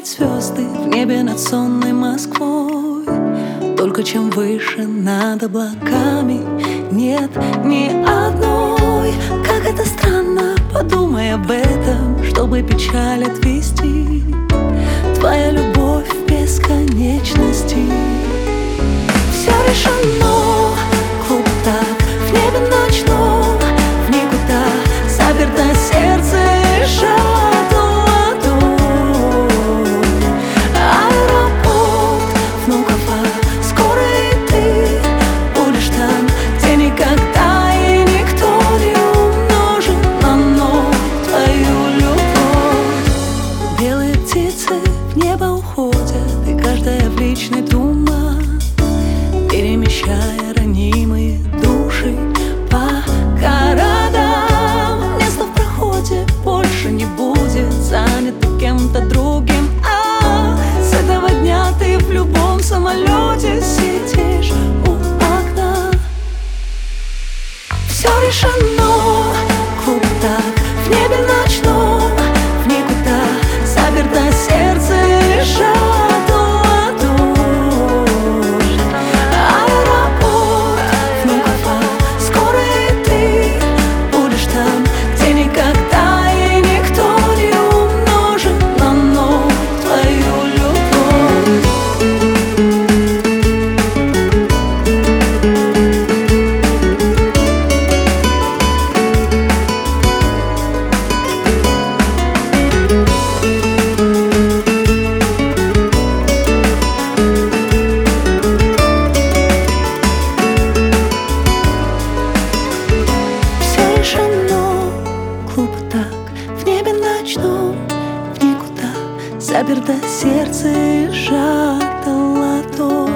считать звезды в небе над сонной Москвой. Только чем выше над облаками нет ни одной. Как это странно, подумай об этом, чтобы печаль отвести. Твоя любовь в бесконечности. Все решено, клуб так в небе ночном, в никуда заперто сердце и шаттл ладонь. Аэропорт Внуково, скоро и ты будешь там, где никогда и никто не умножит на ноль твою любовь. Белые птицы в небо уходят, и каждая в личный туман, перемещая ранимые души по городам. Место в проходе больше не будет занято кем-то другим. С этого дня ты в любом самолете сидишь у окна. Все решено, клуб так в небе ночном, в никуда заперто сердце и шаттл ладонь. Аэропорт Внуково, скоро и ты будешь там, где никогда и никто не умножит на ноль твою любовь. Все решено, клуб так в небе ночном, в никуда заперто сердце и шаттл ладонь.